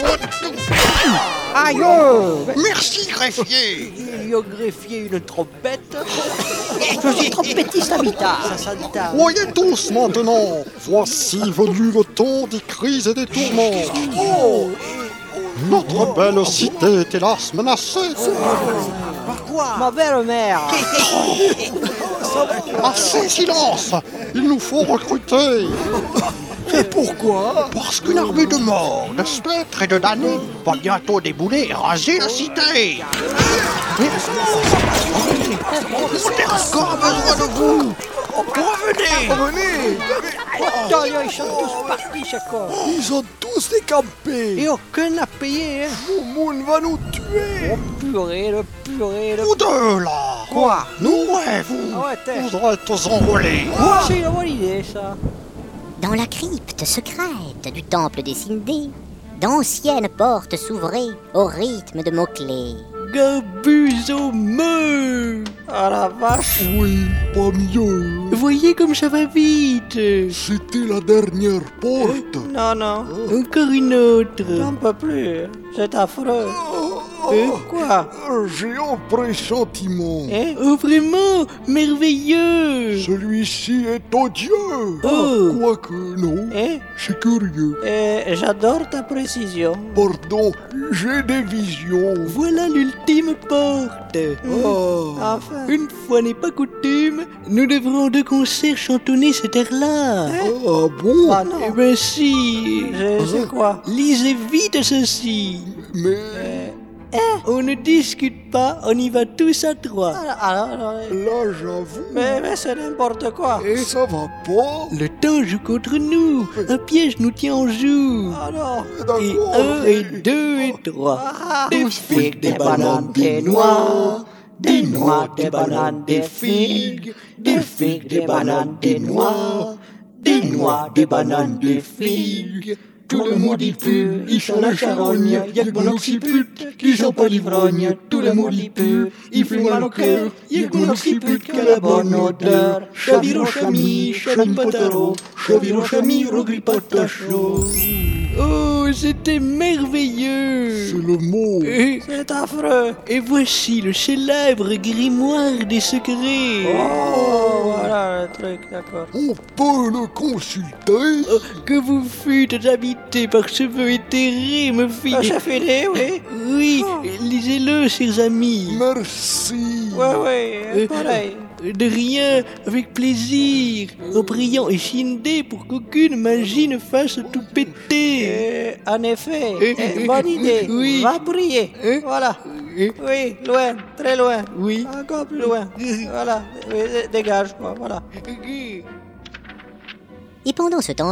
Aïe! Merci, greffier. Il a greffié une trompette. Je suis trompettiste habitat. Voyez tous maintenant. Voici venu le temps des crises et des tourments. Notre belle cité est hélas menacée. Pourquoi? Ma belle-mère. Assez, silence. Il nous faut recruter. Et pourquoi? Parce qu'une armée de morts, de spectres et de damnés va bientôt débouler et raser la cité. On a encore besoin de vous. Revenez. Ils sont tous partis, chaque fois. Ils ont tous décampé. Et aucun n'a payé, hein. Moon va nous tuer. Le purée. Vous deux, là. Quoi? Nous, ouais, vous. Ah ouais, t'es. Vous êtes enrôlés. Quoi? C'est une bonne idée, ça. dans la crypte secrète du temple des Cindés, d'anciennes portes s'ouvraient au rythme de mots-clés. Gabuzomeu! Ah la vache! Oui, pas mieux. Voyez comme ça va vite! C'était la dernière porte. Non. Encore une autre. J'en peux plus. C'est affreux. Quoi? J'ai un pressentiment. Oh, vraiment? Merveilleux! Celui-ci est odieux. Oh. Quoique non, c'est curieux. J'adore ta précision. Pardon, j'ai des visions. Voilà l'ultime porte. Oh. Enfin. Une fois n'est pas coutume, nous devrons de concert chantonner cet air-là. Ah bon? Ah non. Eh ben si. C'est quoi? Lisez vite ceci. Mais... On ne discute pas, on y va tous à trois. Là, j'avoue. Mais c'est n'importe quoi. Et ça va pas? Le temps joue contre nous. Un piège nous tient en joue. Ah non. Et D'accord. 1 et 2 et 3. Des figues, des bananes, des noix. Des noix, des bananes, des figues. Des figues, des bananes, des noix. Des noix, des bananes, des figues. Tout le monde y pue, il sent la charogne, y'a que mon occiput qui sent pas l'ivrogne. Tout le monde y pue, il fait mal au cœur, y'a que mon occiput qui a la bonne odeur. Chaviro chami, chami pataro, chaviro chami, rogri patacho. Oh, c'était merveilleux! C'est le mot. C'est affreux! Et voici le célèbre grimoire des secrets! Oh, voilà le truc, d'accord. On peut le consulter? Que vous fûtes habité par ce vœu éthéré, me fit. J'ai fini, oui. Oui, lisez-le, chers amis. Merci. Ouais, pareil. De rien, avec plaisir, en priant et Cindé pour qu'aucune magie ne fasse tout péter. En effet, bonne idée. Oui. Va prier. Voilà. Oui, loin, très loin. Oui. Encore plus loin. Voilà. Dégage, quoi. Voilà. Et pendant ce temps-là,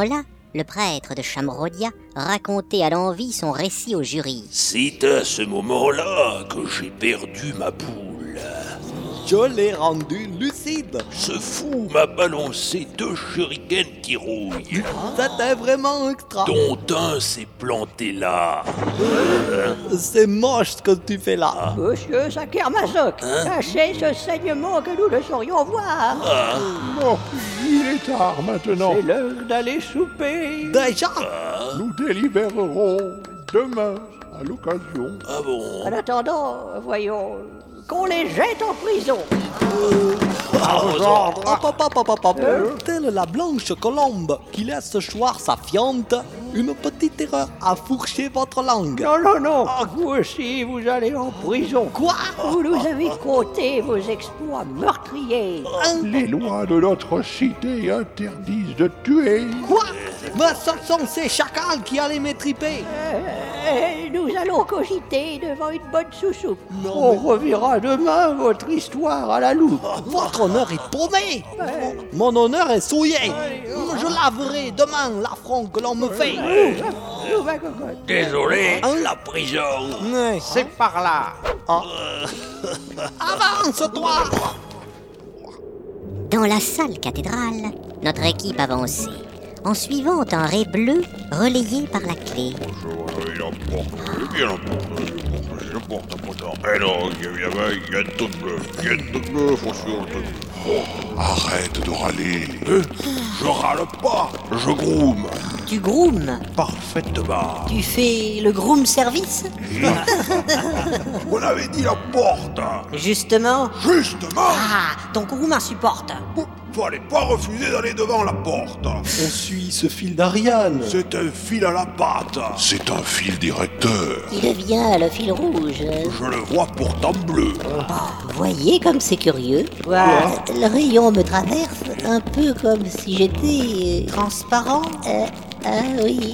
le prêtre de Chamrodia racontait à l'envi son récit au jury. C'est à ce moment-là que j'ai perdu ma boule. Je l'ai rendu lucide. Ce fou m'a balancé 2 shurikens qui rouillent, C'était vraiment extra. dont un s'est planté là. C'est moche ce que tu fais là. Monsieur Sakermasok, cachez ce saignement que nous ne saurions voir. Non, il est tard maintenant. C'est l'heure d'aller souper. Déjà Nous délibérerons demain à l'occasion. Ah bon? En attendant, voyons, qu'on les jette en prison. Telle la blanche colombe qui laisse choir sa fiente, une petite erreur a fourché votre langue. Non, non, non, vous aussi, vous allez en prison. Quoi? Vous nous avez conté vos exploits meurtriers. Les lois de notre cité interdisent de tuer. Quoi? Mais ce sont ces chacals qui allaient m'étriper. Nous allons cogiter devant une bonne sous-soupe. Non, On reverra demain votre histoire à la loupe. Votre honneur est paumé. Mon honneur est souillé. Je laverai demain l'affront que l'on me fait. Désolé, la prison. C'est par là. Avance-toi. Dans la salle cathédrale, notre équipe avançait, en suivant un ray bleu relayé par la clé. Arrête de râler. Je râle pas, je groom. Tu groomes? Parfaitement. Tu fais le groom service? On avait dit la porte. Justement. Justement. Ah, ton groom insupporte. Fallait pas refuser d'aller devant la porte. On suit ce fil d'Ariane. C'est un fil à la patte. C'est un fil directeur. Il devient le fil rouge. Je le vois pourtant bleu. Voyez comme c'est curieux. Le rayon me traverse un peu comme si j'étais... transparent. Ah oui.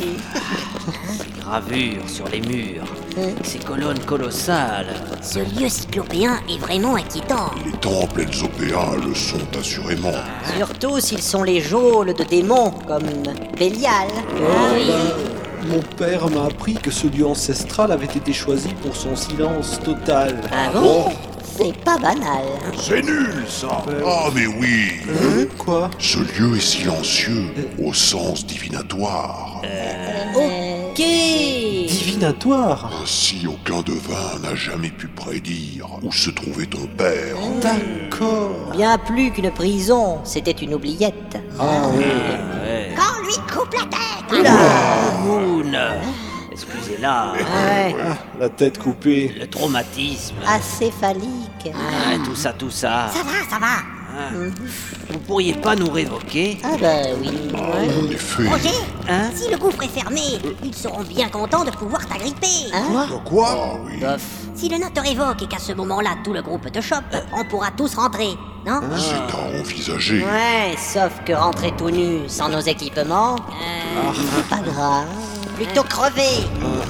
Gravures sur les murs, ces colonnes colossales. Ce lieu cyclopéen est vraiment inquiétant. Les temples Elzopéa le sont assurément. Surtout s'ils sont les geôles de démons, comme Bélial. Mon père m'a appris que ce lieu ancestral avait été choisi pour son silence total. Ah bon? C'est pas banal. C'est nul, ça. Ah mais oui. Quoi? Ce lieu est silencieux, au sens divinatoire. Ok. Divinatoire? Ainsi, aucun devin n'a jamais pu prédire où se trouvait ton père. D'accord. Bien plus qu'une prison, c'était une oubliette. Ah oui. Qu'on lui coupe la tête. Moon, excusez-la, Ouais. La tête coupée. le traumatisme, Acéphalique. tout ça. Ça va. Vous pourriez pas nous révoquer? Ah bah oui. En effet, Roger, Hein? si le gouffre est fermé, ils seront bien contents de pouvoir t'agripper. Quoi? ah oui. Si le note te révoque et qu'à ce moment-là tout le groupe te chope, on pourra tous rentrer, non? C'est à envisager. Ouais, sauf que rentrer tout nu sans nos équipements, c'est pas grave. Plutôt crever.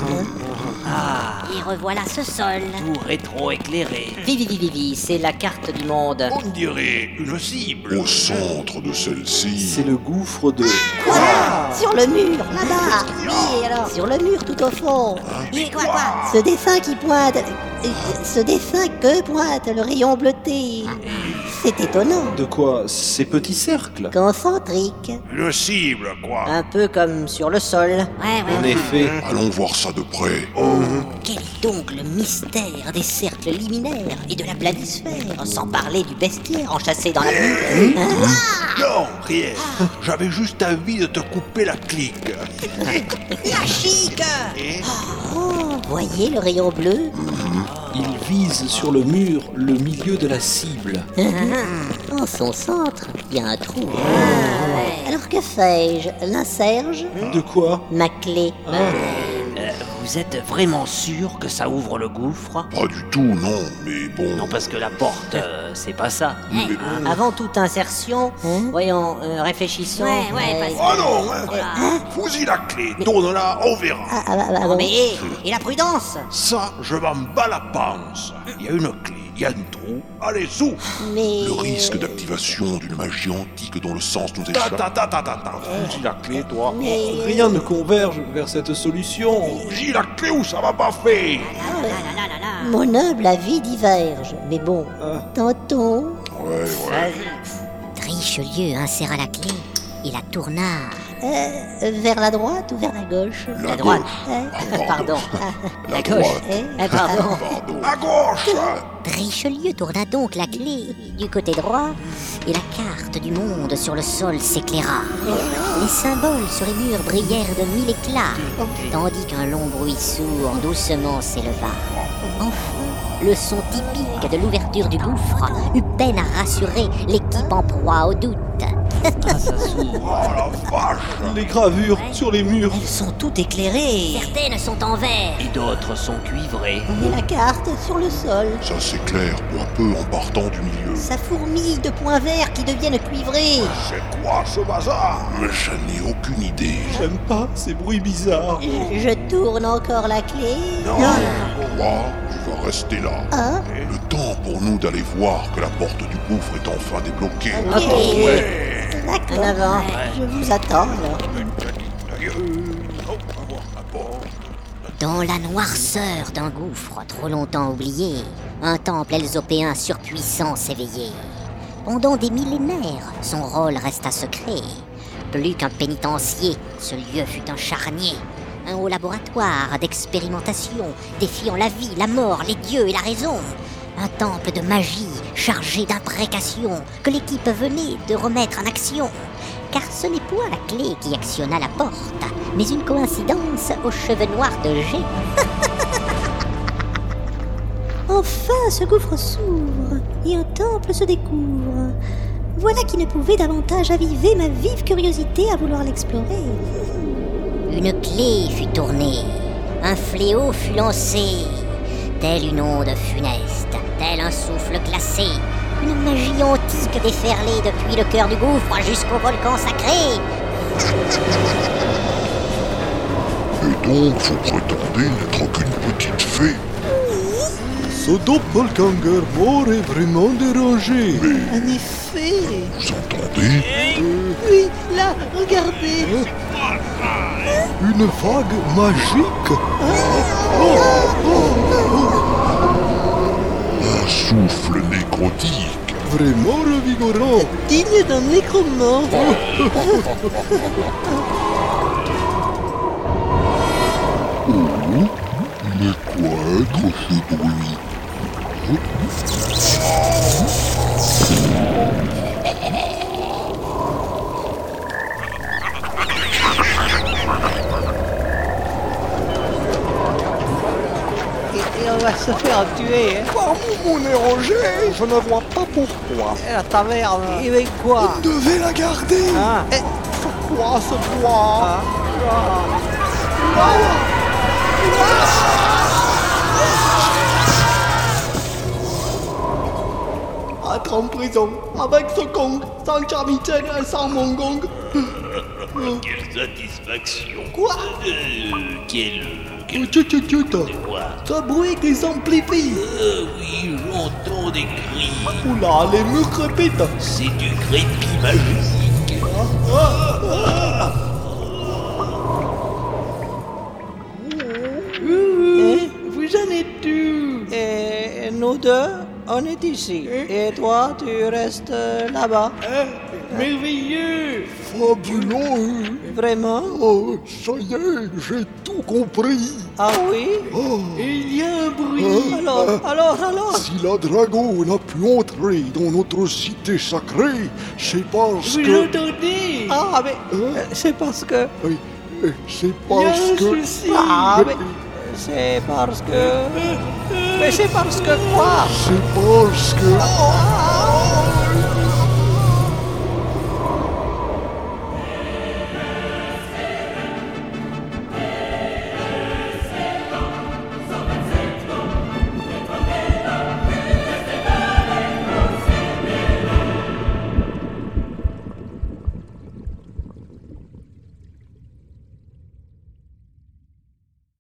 Et revoilà ce sol. Tout rétro-éclairé. Vivi, c'est la carte du monde. On dirait une cible. Au centre de celle-ci, C'est le gouffre de... Quoi? Sur le mur, là-bas. Oui, alors, sur le mur tout au fond. Et quoi? Ce dessin qui pointe... ce dessin que pointe le rayon bleuté. C'est étonnant. De quoi? Ces petits cercles? Concentrique. Une cible, quoi. Un peu comme sur le sol. Ouais. En effet. allons voir ça de près. Quel est donc le mystère des cercles liminaires et de la planisphère, sans parler du bestiaire enchâssé dans la nuit? Non, rien. J'avais juste envie de te couper la clique. La chic! Oh, voyez le rayon bleu? Il vise sur le mur le milieu de la cible. En son centre, il y a un trou. Alors que fais-je? L'inserge? De quoi? Ma clé. Vous êtes vraiment sûr que ça ouvre le gouffre? Pas du tout, non, mais bon. Non, parce que la porte, c'est pas ça. Avant toute insertion, voyons, réfléchissons. Oh non, fous-y la clé, tourne-la, on verra. Non, mais et la prudence? Ça, je m'en bats la panse. Il y a une clé, il y a un trou, allez, zou. Mais... Le risque d'activation d'une magie antique dont le sens nous échappe. Fous-y la clé, toi. Rien ne converge vers cette solution. Fous-y la clé ou ça va pas faire. Mon noble avis diverge. Mais bon, tentons. Ouais. Richelieu inséra la clé et la tourna. Vers la droite ou vers la gauche? La droite. Pardon. La gauche. Pardon. À gauche. Richelieu tourna donc la clé du côté droit et la carte du monde sur le sol s'éclaira. Les symboles sur les murs brillèrent de mille éclats, tandis qu'un long bruit sourd doucement s'éleva. Enfin, le son typique de l'ouverture du gouffre eut peine à rassurer l'équipe en proie au doute. Ça s'ouvre. Oh la vache. Les gravures sur les murs. Elles sont toutes éclairées. Certaines sont en verre. Et d'autres sont cuivrées. Et la carte sur le sol. Ça s'éclaire peu à peu en partant du milieu. Ça fourmille de points verts qui deviennent cuivrés. C'est quoi ce bazar? Mais je n'ai aucune idée. J'aime pas ces bruits bizarres. Je tourne encore la clé. Non. Toi, tu vas rester là. Hein? Le temps pour nous d'aller voir que la porte du gouffre est enfin débloquée. En avant. Je vous attends alors. Dans la noirceur d'un gouffre trop longtemps oublié, un temple elsopéen surpuissant s'éveillait. Pendant des millénaires, son rôle resta secret. Plus qu'un pénitencier, ce lieu fut un charnier. Un haut laboratoire d'expérimentation, défiant la vie, la mort, les dieux et la raison. Un temple de magie chargé d'imprécations que l'équipe venait de remettre en action. Car ce n'est point la clé qui actionna la porte, mais une coïncidence aux cheveux noirs de G. Enfin, ce gouffre s'ouvre et un temple se découvre. Voilà qui ne pouvait davantage aviver ma vive curiosité à vouloir l'explorer. Une clé fut tournée, un fléau fut lancé, telle une onde funeste, tel un souffle glacé, une magie antique déferlée depuis le cœur du gouffre jusqu'au volcan sacré. Et donc, vous prétendez n'être qu'une petite fée? Ce doppelganger mort est vraiment dérangé. En effet. Vous entendez? Oui, là, regardez. Une vague magique. Un souffle nécrotique. Vraiment revigorant. Digne d'un nécromante. Mais quoi être ce bruit? Et on va se faire tuer, hein. Par mon nez rongé, je ne vois pas pourquoi. Et la taverne. Et avec quoi? Vous devez la garder. Ah. Pourquoi ce bois? Être en prison, avec ce gong, sans Charmitaine et sans mon gong. Quelle satisfaction. Quoi? Quel Quoi? Ce bruit qui s'amplifie. oui, j'entends des cris. Oula, les murs crépitent. C'est du crépi magique. Vous en êtes où? Et nous deux, on est ici. Et toi, tu restes là-bas. Merveilleux. Fabuleux. Vraiment? Oh, ça y est, j'ai tout compris. Ah oui? Il y a un bruit. Alors? Si la dragon n'a pu entrer dans notre cité sacrée, c'est parce Vous que... l'entendez? Ah, mais c'est parce que... Oui, c'est Il y a parce un que... souci. Ah, mais c'est parce que... Mais c'est parce que quoi? C'est parce que...